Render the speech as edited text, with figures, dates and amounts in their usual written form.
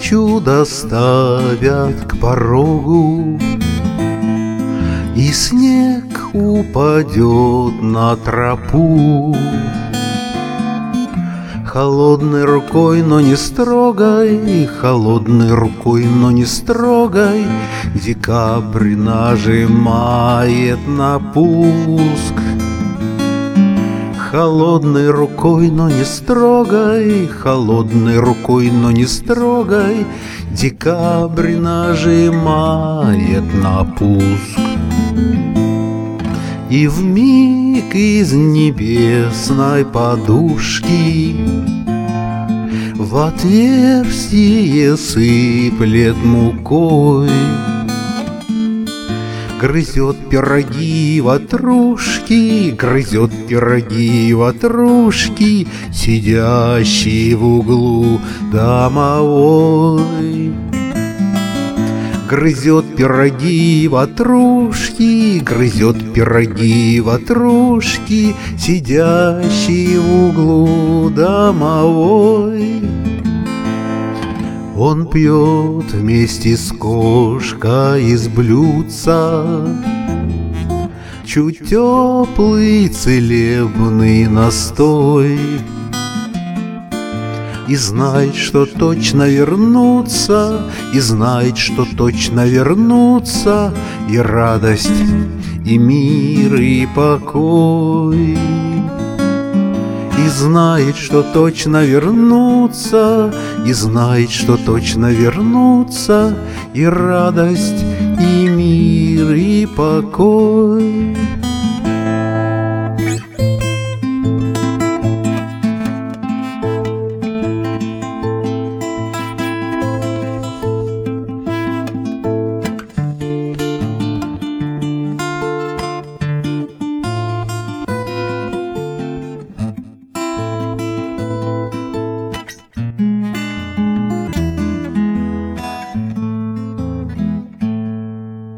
чудо ставят к порогу, и снег упадет на тропу. Холодной рукой, но не строгой, холодной рукой, но не строгой, декабрь нажимает на пуск. Холодной рукой, но не строгой, холодной рукой, но не строгой, декабрь нажимает на пуск. И вмиг из небесной подушки в отверстие сыплет мукой. Грызет пироги ватрушки, грызет пироги ватрушки, сидящий в углу домовой. Грызет пироги ватрушки, грызет пироги ватрушки, сидящий в углу домовой. Он пьет вместе с кошкой из блюдца чуть теплый целебный настой. И знает, что точно вернутся, и знает, что точно вернутся, и радость, и мир, и покой. И знает, что точно вернутся, и знает, что точно вернутся, и радость, и мир, и покой.